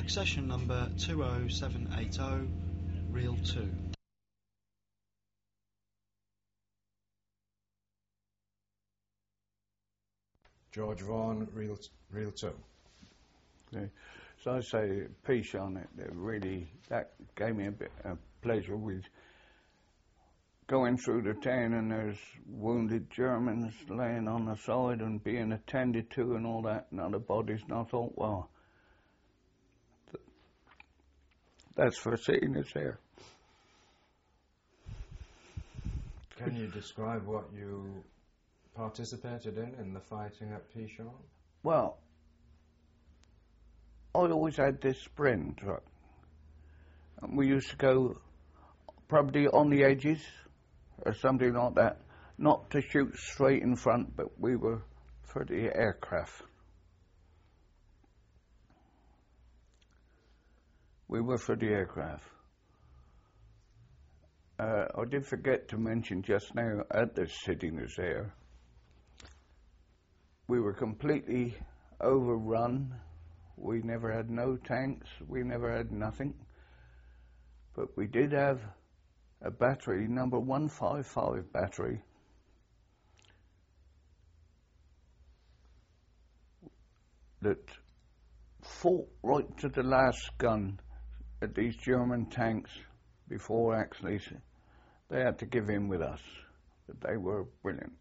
Accession number 20780, reel 2. George Vaughan, reel 2. Okay. So I say piece on it. That gave me a bit of pleasure with going through the town and there's wounded Germans laying on the side and being attended to and all that, and other bodies, and I thought, well, that's for seeing us there. Can you describe what you participated in the fighting at Pichon? Well, I always had this sprint truck, and we used to go probably on the edges or something like that, not to shoot straight in front, but we were for the aircraft. We were for the aircraft. I did forget to mention just now at the Sittings there, we were completely overrun. We never had no tanks, we never had nothing. But we did have a battery, number 155 battery, that fought right to the last gun at these German tanks before actually they had to give in with us. But they were brilliant.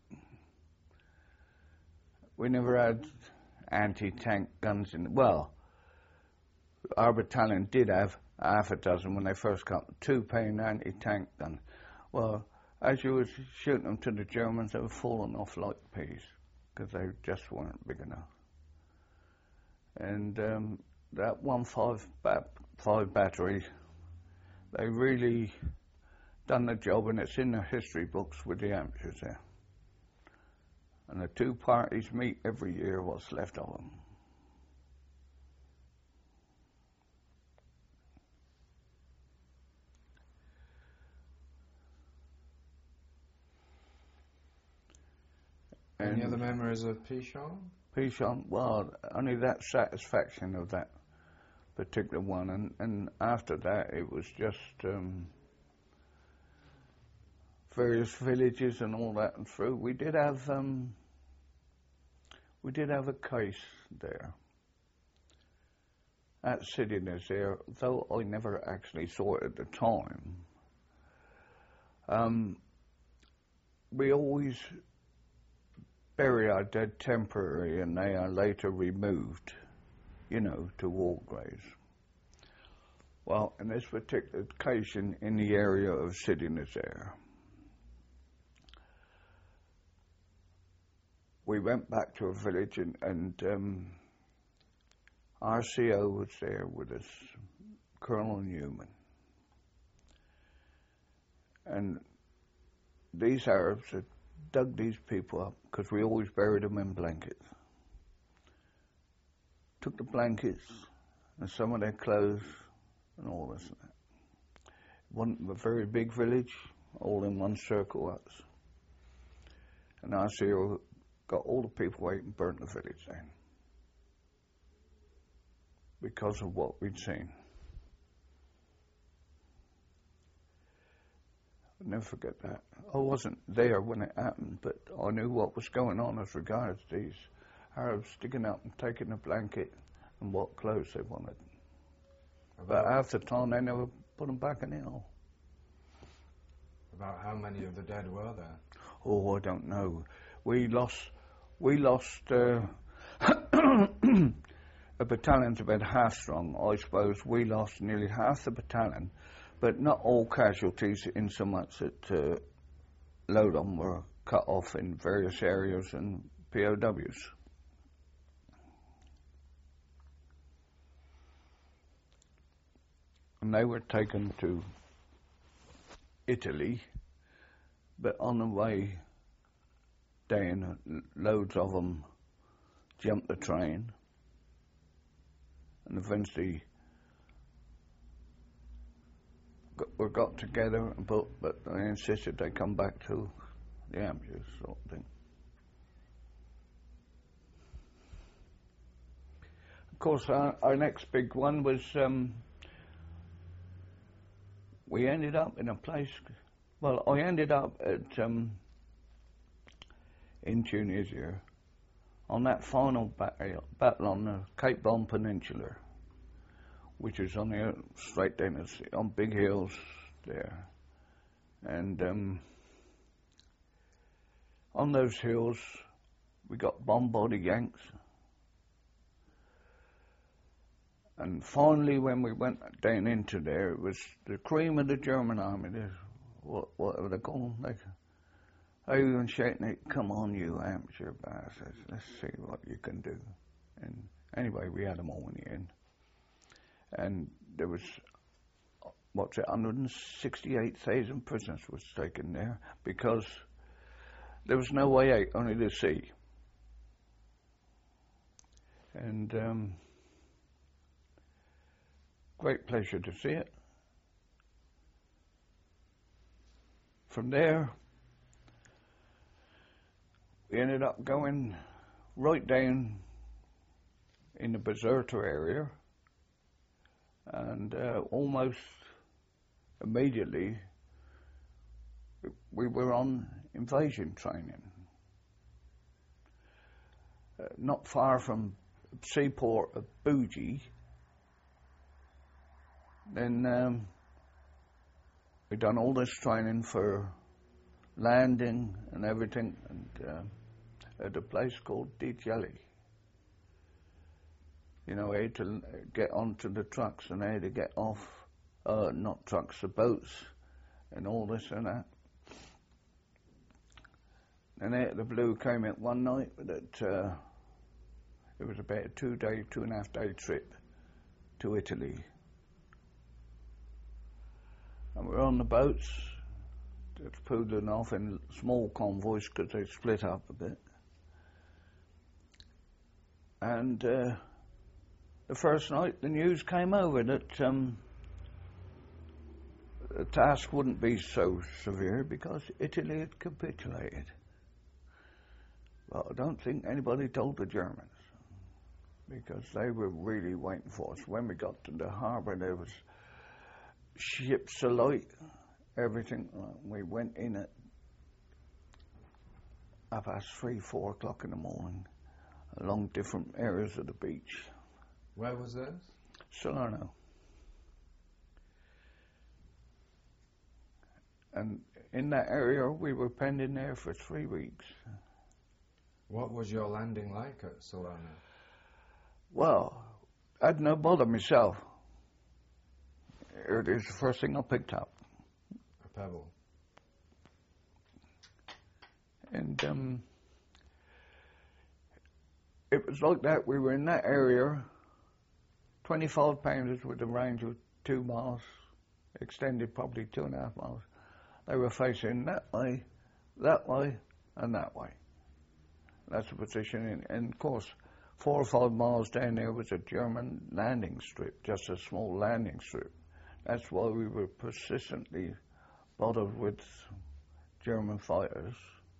We never had anti-tank guns well, our battalion did have half a dozen when they first got 2 pound anti-tank guns. Well, as you were shooting them to the Germans, they were falling off like peas because they just weren't big enough. And that 155 battery, they really done the job, and it's in the history books with the amateurs there. And the two parties meet every year, what's left of them. Any other memories of Pichon? Pichon, well, only that satisfaction of that particular one, and after that it was just various villages and all that and through. We did have a case there at Sittings there, though I never actually saw it at the time. We always bury our dead temporarily, and they are later removed, to war graves. Well, in this particular case in the area of Sittings there, we went back to a village and RCO was there with us, Colonel Newman. And these Arabs had dug these people up because we always buried them in blankets. Took the blankets and some of their clothes and all this and that. One a very big village, all in one circle huts. And RCO got all the people out and burnt the village down because of what we'd seen. I'll never forget that. I wasn't there when it happened, but I knew what was going on as regards these Arabs sticking up and taking a blanket and what clothes they wanted. But half the time they never put them back in the hole. About how many of the dead were there? Oh, I don't know. We lost a battalion's about half strong. I suppose we lost nearly half the battalion, but not all casualties, in so much that a load of them were cut off in various areas and POWs. And they were taken to Italy, but on the way down, loads of them jumped the train and eventually were got together, but they insisted they come back to the amateurs, sort of thing. course, our next big one was we ended up in a place. Well, I ended up at in Tunisia on that final battle on the Cape Bon Peninsula, which is on the straight down on big hills there, and on those hills we got bombed by the Yanks. And finally, when we went down into there, it was the cream of the German army, whatever they call them. They were shouting it, "Come on, you amateur bastards, let's see what you can do." And anyway, we had them all in the end. And there was, 168,000 prisoners was taken there because there was no way out, only the sea. And great pleasure to see it. From there, we ended up going right down in the Bizerta area, and almost immediately we were on invasion training. Not far from seaport of Buji. Then we done all this training for landing and everything, and at a place called Djeli. You know, how to get onto the trucks and how to get off, not trucks, the boats, and all this and that. And out of the blue came out one night that it was about a 2.5 day trip to Italy. And we're on the boats, just poodling off in small convoys because they split up a bit. And the first night the news came over that the task wouldn't be so severe because Italy had capitulated. Well, I don't think anybody told the Germans because they were really waiting for us. When we got to the harbour, there was ships alight, everything. We went in at 3:30, 4 o'clock in the morning, along different areas of the beach. Where was this? Salerno. And in that area, we were pending there for 3 weeks. What was your landing like at Salerno? Well, I had no bother myself. It is the first thing I picked up. A pebble. And it was like that. We were in that area, 25 pounders with a range of 2 miles, extended probably 2.5 miles. They were facing that way, and that way. That's the position. And of course, 4 or 5 miles down there was a German landing strip, just a small landing strip. That's why we were persistently bothered with German fighters.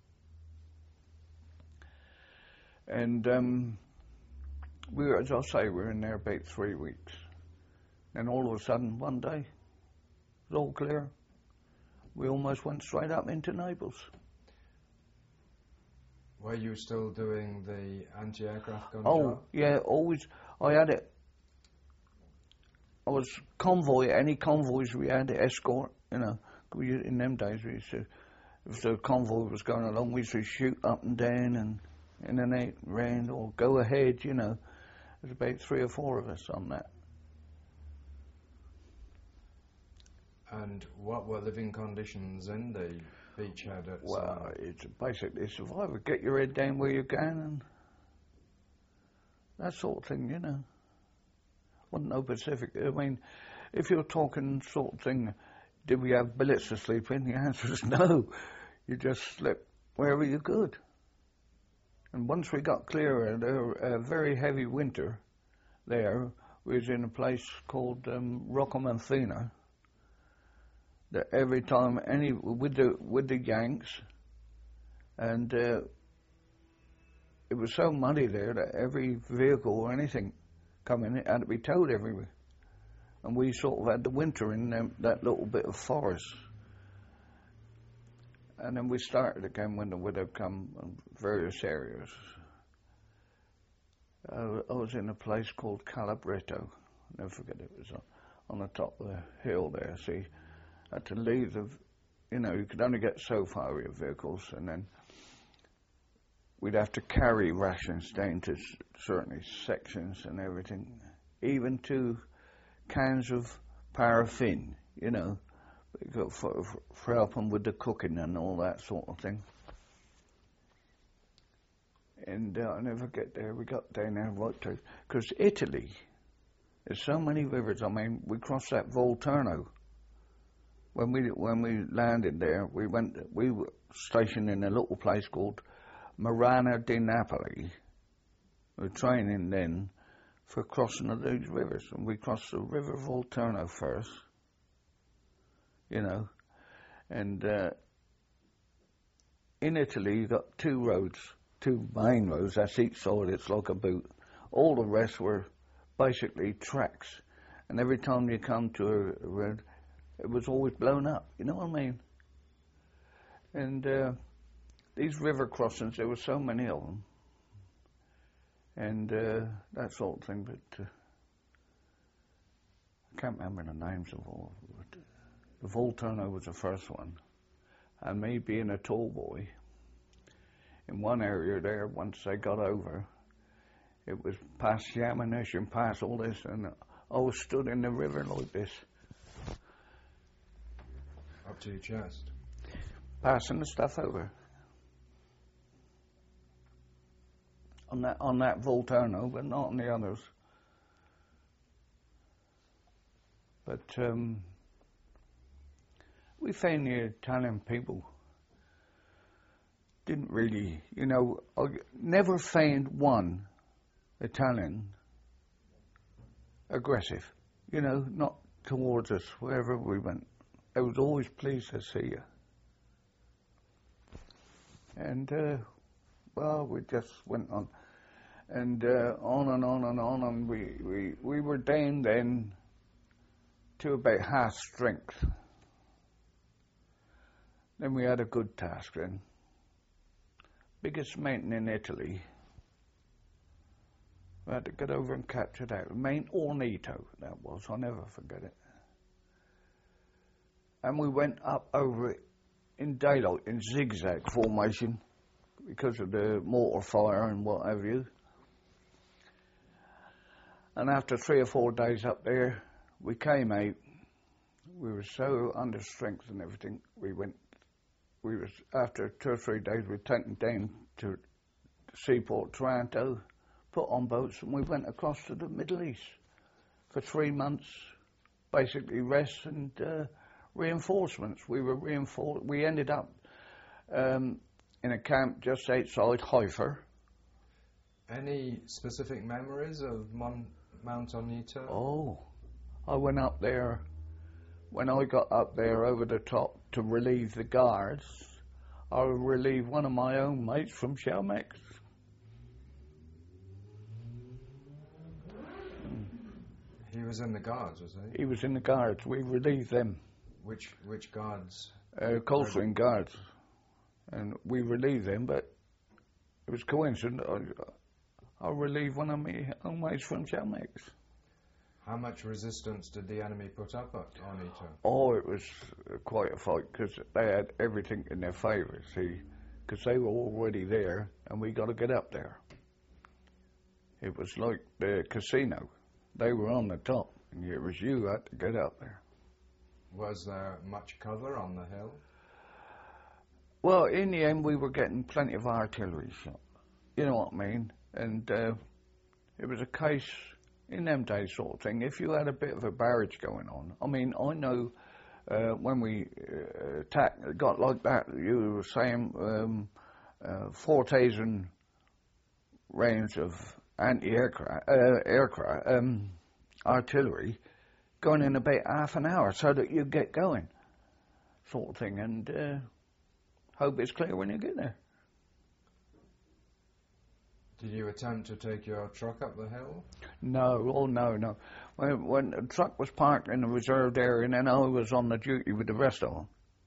And we were, as I say, we were in there about 3 weeks. And all of a sudden, one day, it was all clear. We almost went straight up into Naples. Were you still doing the anti-aircraft gun Oh, job? yeah, always. I had it. I was convoy, any convoys we had, escort, you know. In them days, we used to, if the convoy was going along, we used to shoot up and down and in and out, round, or go ahead, you know. There's about 3 or 4 of us on that. And what were living conditions in the beachhead at Well, Salerno? it's basically survival. Get your head down where you can and that sort of thing, you know. Wasn't no Pacific. I mean, if you're talking sort of thing, did we have billets to sleep in? The answer is no. You just slept wherever you could. And once we got clear of a very heavy winter there, we was in a place called Roccamonfina. That every time with the Yanks, and it was so muddy there that every vehicle or anything coming, it had to be towed everywhere. And we sort of had the winter in that little bit of forest. And then we started again when the widow come in various areas. I was in a place called Calabretto. I'll never forget it. It was on the top of the hill there. So you had to leave you could only get so far with your vehicles, and then we'd have to carry rations down to certain sections and everything, even to cans of paraffin, for helping with the cooking and all that sort of thing. And I'll never get there. We got down there right to, because Italy, there's so many rivers. I mean, we crossed that Volturno. When we landed there, we were stationed in a little place called Marana di Napoli. We were training then for crossing of these rivers, and we crossed the River Volturno first, and in Italy you got two main roads, that's each side, it's like a boot. All the rest were basically tracks, and every time you come to a road, it was always blown up, you know what I mean? And these river crossings, there were so many of them, and that sort of thing, but I can't remember the names of all. But the Volturno was the first one, and me being a tall boy, in one area there, once they got over, it was past the ammunition, past all this, and I was stood in the river like this. Up to your chest. Passing the stuff over. On that Volturno, but not on the others. But we found the Italian people didn't really, I never found one Italian aggressive, not towards us, wherever we went. I was always pleased to see you. And, we just went on. And on and on and on, and we were down then to about half strength. Then we had a good task then. Biggest mountain in Italy. We had to get over and capture that. Mount Ornito, that was. I'll never forget it. And we went up over it in daylight, in zigzag formation, because of the mortar fire and what have you. And after 3 or 4 days up there, we came out. We were so under strength and everything. After 2 or 3 days, we were taken down to Seaport Taranto, put on boats, and we went across to the Middle East for 3 months, basically rest and reinforcements. We were reinforced. We ended up in a camp just outside Haifa. Any specific memories of Mount Ornito? Oh, I went up there. When I got up there over the top to relieve the guards, I relieved one of my own mates from Chalmex. He was in the guards, was he? He was in the guards. We relieved them. Which guards? Coldstream guards. And we relieved them, but it was coincident. I relieved one of my own mates from Chalmex. How much resistance did the enemy put up at Ornito? Oh, it was quite a fight, because they had everything in their favour, see, because they were already there, and we got to get up there. It was like the casino. They were on the top, and it was you had to get up there. Was there much cover on the hill? Well, in the end, we were getting plenty of artillery shot. You know what I mean? And it was a case, in them days sort of thing, if you had a bit of a barrage going on. I mean, I know when we got like that, you were saying 4,000 range of anti-aircraft, artillery going in about half an hour so that you get going, sort of thing, and hope it's clear when you get there. Did you attempt to take your truck up the hill? No, oh no. When the truck was parked in the reserved area and then I was on the duty with the rest of them,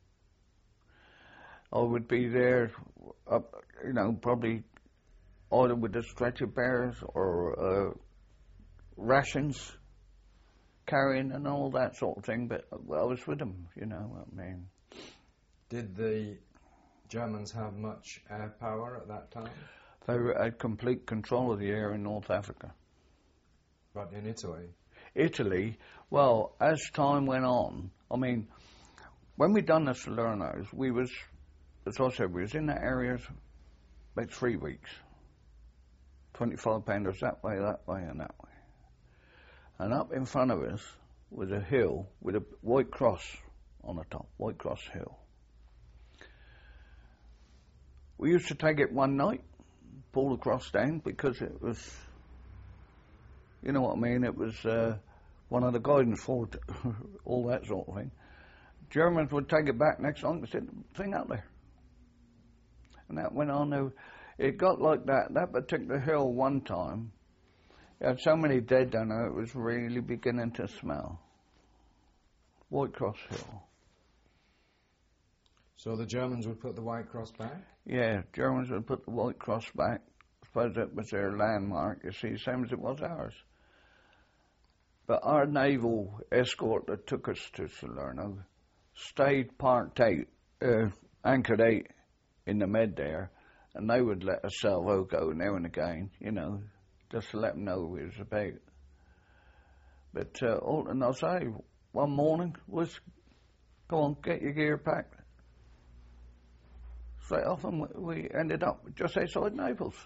I would be there, probably either with the stretcher bearers or rations carrying and all that sort of thing, but I was with them, you know what I mean. Did the Germans have much air power at that time? They had complete control of the air in North Africa. But in Italy? Italy, well, as time went on, I mean, when we done the Salernos, as I said, we was in that area about 3 weeks. 25 pounders that way, and that way. And up in front of us was a hill with a white cross on the top, White Cross Hill. We used to take it one night, pull the cross down, because it was, you know what I mean, it was one of the guidance for all that sort of thing. Germans would take it back next night and set the thing out there. And that went on. It got like that particular hill one time, it had so many dead down there, it was really beginning to smell. White Cross Hill. So the Germans would put the White Cross back? Yeah, Germans would put the White Cross back. I suppose that was their landmark, you see, same as it was ours. But our naval escort that took us to Salerno stayed anchored 8 in the Med there, and they would let a salvo go now and again, you know, just to let them know what it was about. But and I'll say, one morning was, go on, get your gear packed. Straight off, and we ended up just outside Naples.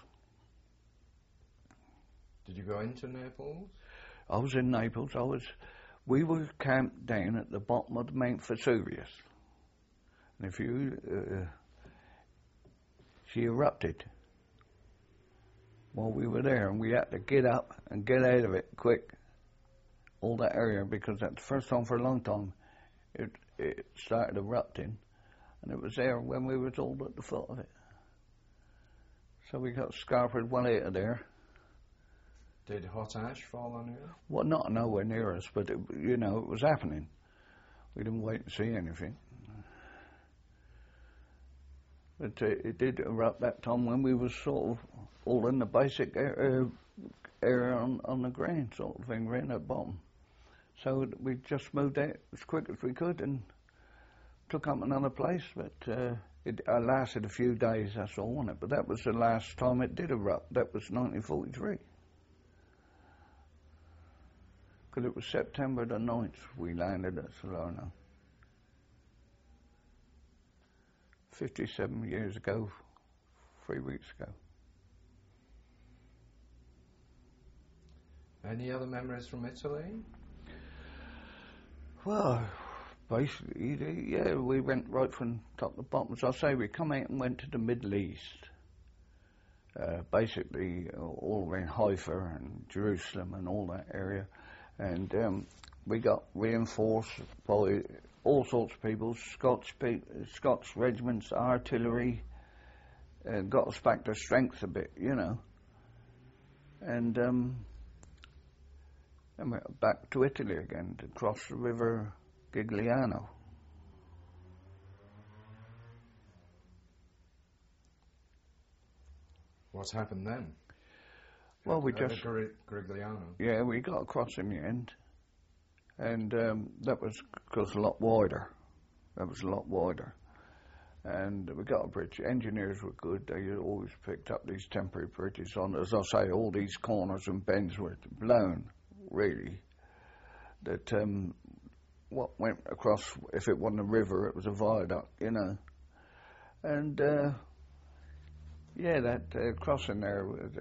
Did you go into Naples? I was in Naples. We were camped down at the bottom of the Mount Vesuvius. And she erupted while we were there, and we had to get up and get out of it quick, all that area, because that's the first time for a long time it started erupting, and it was there when we was all at the foot of it. So we got scarpered well out of there. Did hot ash fall on you? Well, not nowhere near us, but it was happening. We didn't wait and see anything. But it did erupt that time when we was sort of all in the basic area on the ground, sort of thing, right at the bottom. So we just moved out as quick as we could and took up another place. But it lasted a few days, that's all, wasn't it? But that was the last time it did erupt. That was 1943. Because it was September the 9th we landed at Salerno. 57 years ago, 3 weeks ago. Any other memories from Italy? Well, basically, yeah, we went right from top to bottom. As I say, we come out and went to the Middle East. Basically, all around Haifa and Jerusalem and all that area. And we got reinforced by all sorts of people, Scots regiments, artillery, got us back to strength a bit, you know. And then we're back to Italy again to cross the river Gigliano. What happened then? Well, we just... Gigliano. Yeah, we got across in the end. And that was because a lot wider. And we got a bridge. Engineers were good. They always picked up these temporary bridges on. As I say, all these corners and bends were blown, really. That what went across, if it wasn't a river, it was a viaduct, you know. And that crossing there was...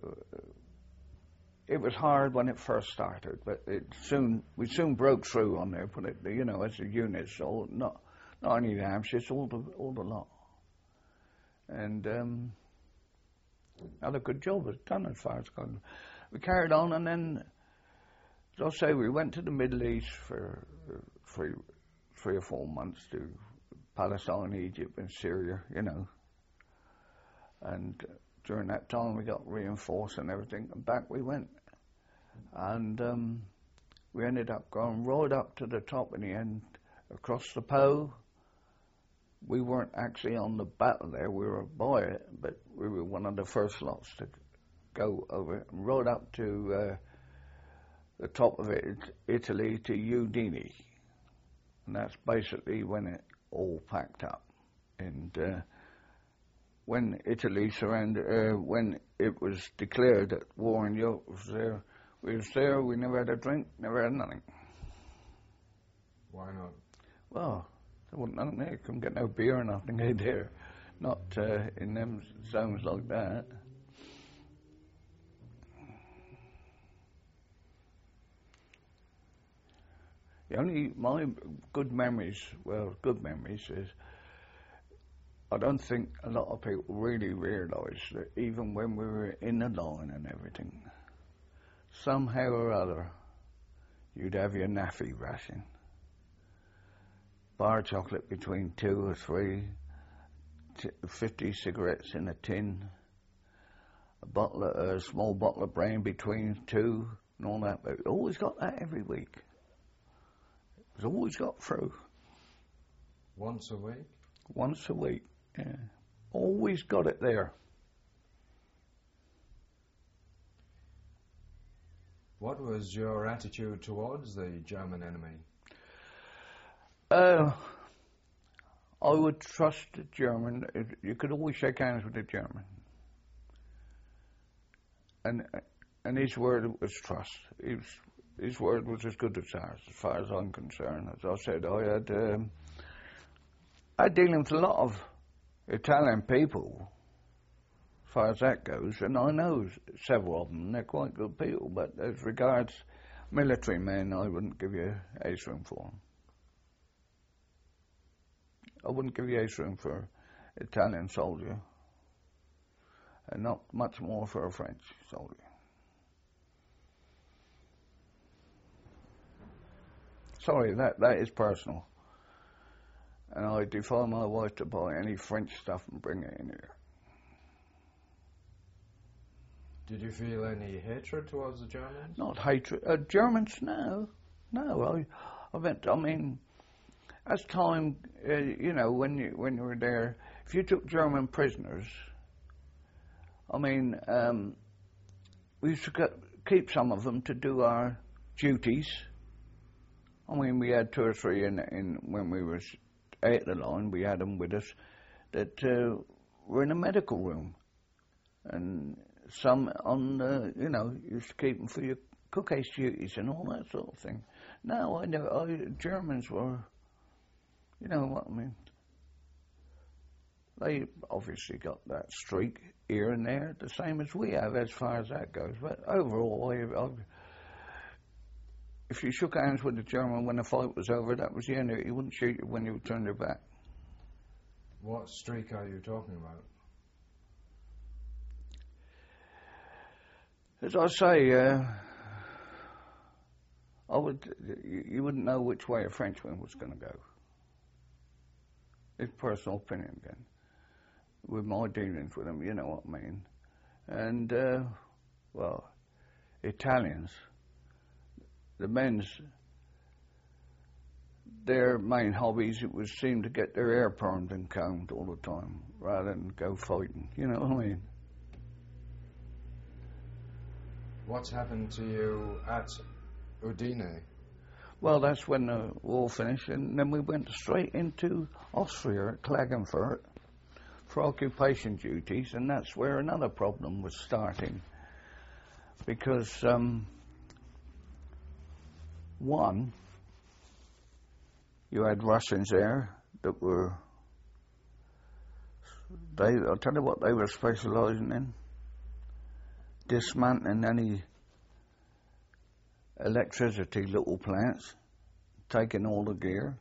it was hard when it first started, but we soon broke through on there. But as a unit, so not only the Hampshire, it's all the lot. And had a good job was done as far as going. We carried on, and then, as I say, we went to the Middle East for 3 or 4 months to Palestine, Egypt, and Syria, you know. And during that time we got reinforced and everything, and back we went. And we ended up going right up to the top in the end, across the Po. We weren't actually on the battle there, we were by it, but we were one of the first lots to go over it, and rode up to the top of it, Italy, to Udine. And that's basically when it all packed up. And when Italy surrendered, when it was declared that war in Europe was there, we never had a drink, never had nothing. Why not? Well, there wasn't nothing there. Couldn't get no beer or nothing there. Not in them zones like that. My good memories is I don't think a lot of people really realise that even when we were in the line and everything, somehow or other, you'd have your naffy ration. Bar chocolate between 2 or 3, 50 cigarettes in a tin, a small bottle of brandy between 2, and all that. But we always got that every week. It was always got through. Once a week? Once a week, yeah. Always got it there. What was your attitude towards the German enemy? I would trust the German. You could always shake hands with the German. And his word was trust. His word was as good as ours, as far as I'm concerned. As I said, I had dealings with a lot of Italian people, as far as that goes, and I know several of them. They're quite good people, but as regards military men, I wouldn't give you ace room for them. I wouldn't give you ace room for Italian soldier, and not much more for a French soldier. Sorry, that is personal. And I defy my wife to buy any French stuff and bring it in here. Did you feel any hatred towards the Germans? Not hatred. Germans, no. No, I mean, as time, when you were there, if you took German prisoners, I mean, we used to keep some of them to do our duties. I mean, we had 2 or 3 in when we were at the line, we had them with us that were in a medical room, and some on, used to keep them for your cookhouse duties and all that sort of thing. No, I know Germans were, you know what I mean. They obviously got that streak here and there, the same as we have, as far as that goes. But overall, if you shook hands with the German when the fight was over, that was the end of it. He wouldn't shoot you when you turned your back. What streak are you talking about? As I say, you wouldn't know which way a Frenchman was going to go. It's personal opinion again. With my dealings with them, you know what I mean. And, Italians, the men's, their main hobbies, it was seem to get their hair permed and combed all the time, rather than go fighting, you know what I mean. What's happened to you at Udine? Well, that's when the war finished, and then we went straight into Austria at Klagenfurt for occupation duties, and that's where another problem was starting. Because, one, you had Russians there that were, I'll tell you what they were specialising in: dismantling any electricity little plants, taking all the gear.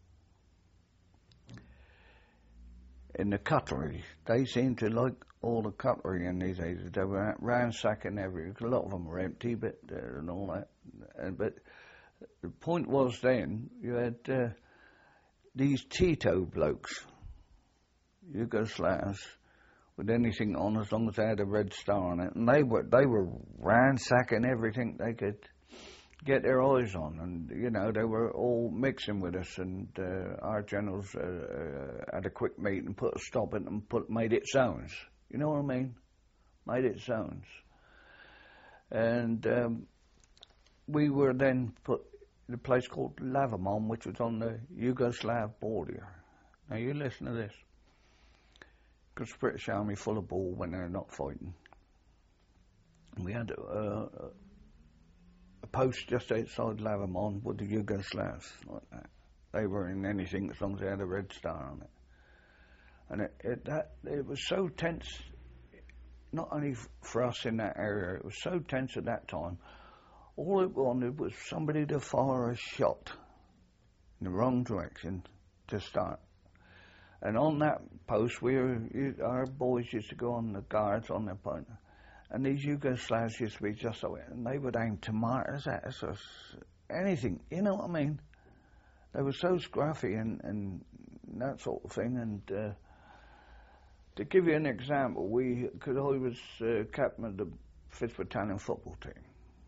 In the cutlery, they seemed to like all the cutlery in these days. They were ransacking everything. A lot of them were empty, but and all that. But the point was then, you had these Tito blokes, Yugoslavs, with anything on as long as they had a red star on it. And they were ransacking everything they could get their eyes on, and they were all mixing with us, and our generals had a quick meeting and put a stop in it and made it zones. You know what I mean? Made it zones. And we were then put in a place called Lavamon, which was on the Yugoslav border. Now you listen to this, because the British Army full of ball when they're not fighting. And we had a post just outside Lavamon with the Yugoslavs, like that. They were in anything as long as they had a red star on it. And it was so tense, not only for us in that area, it was so tense at that time. All it wanted was somebody to fire a shot in the wrong direction to start. And on that post, our boys used to go on the guards on their point. And these Yugoslavs used to be just like, and they would aim tomatoes at us or anything, you know what I mean? They were so scruffy and that sort of thing. And to give you an example, because I was captain of the 5th Battalion football team.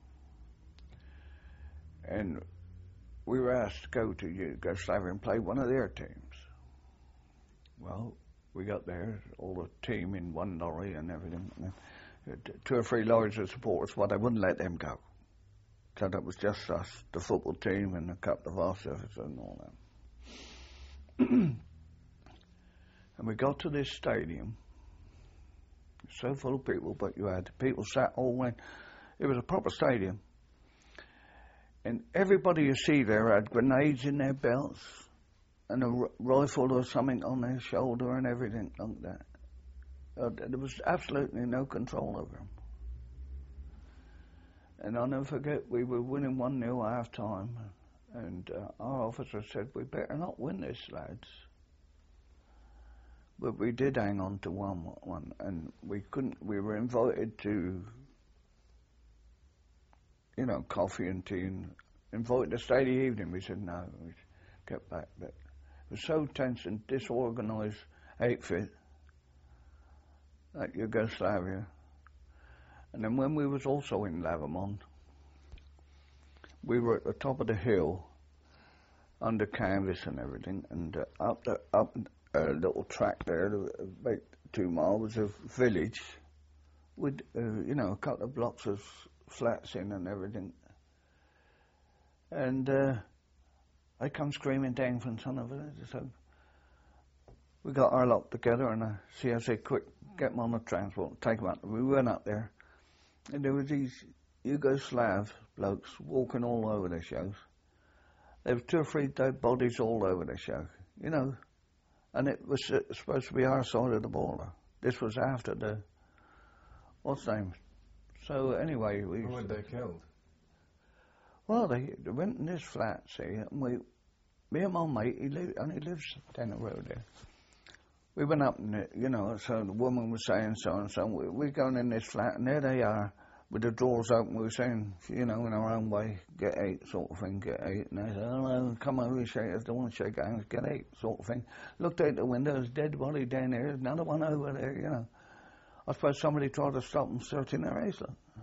And we were asked to go to Yugoslavia and play one of their teams. Well, we got there, all the team in one lorry and everything. 2 or 3 lorries of supporters, but I wouldn't let them go. So that was just us, the football team and a couple of officers and all that. And we got to this stadium, so full of people, but you had people sat all when it was a proper stadium. And everybody you see there had grenades in their belts and a rifle or something on their shoulder and everything like that. There was absolutely no control over them. And I'll never forget, we were winning 1-0 half time, and our officer said, "We better not win this, lads." But we did hang on to 1-1, and we were invited to, coffee and tea, and invited to stay the evening. We said no, we kept back. But it was so tense and disorganised outfit, like Yugoslavia. And then when we was also in Lavamon, we were at the top of the hill, under canvas and everything, and up a little track there, about 2 miles, was a village with, a couple of blocks of flats in and everything. And I come screaming down from some of it, so we got our lot together, and I said, "Quick, get them on the transport, take them up." We went up there, and there was these Yugoslav blokes walking all over the show. There was 2 or 3 dead bodies all over the show, and it was supposed to be our side of the border. This was after the, what's the name? So anyway, who were they killed? Well, they went in this flat, see, and me and my mate, he lives down the road there. We went up and, so the woman was saying so and so. We're going in this flat, and there they are with the doors open. We were saying, in our own way, "Get out," sort of thing, "get out." And they said, "Oh, no, come over, shake us. Don't want to shake hands, get out," sort of thing. Looked out the window, there's a dead body down there, there's another one over there, I suppose somebody tried to stop them searching their house.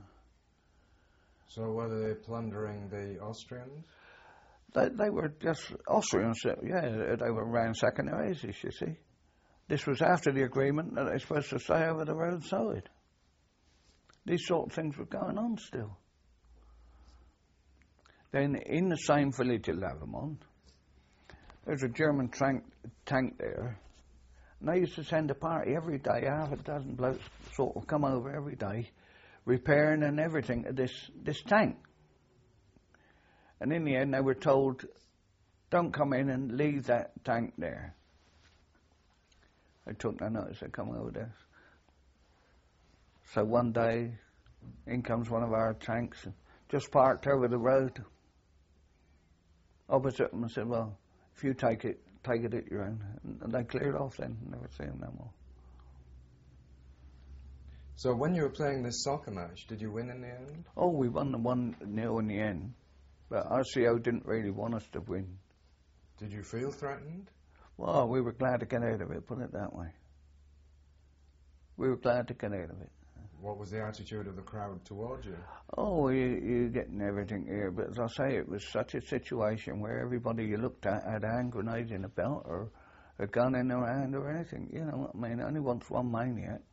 So were they plundering the Austrians? They were just Austrians, yeah, they were ransacking their houses, you see. This was after the agreement that they're supposed to stay over the roadside. These sort of things were going on still. Then in the same village of Lavamon, there's a German tank there, and they used to send a party every day, 6 blokes sort of come over every day, repairing and everything of this tank. And in the end they were told, "Don't come in and leave that tank there." I took no notice, they come over there. So one day, in comes one of our tanks, just parked over the road, opposite them, and said, "Well, if you take it at your own." And they cleared off then, never see them no more. So when you were playing this soccer match, did you win in the end? Oh, we won the 1-0 in the end, but RCO didn't really want us to win. Did you feel threatened? Well, we were glad to get out of it, put it that way. we were glad to get out of it. What was the attitude of the crowd towards you? Oh, you're getting everything here, but as I say, it was such a situation where everybody you looked at had a hand grenade in a belt or a gun in their hand or anything. You know what I mean? Only once one maniac.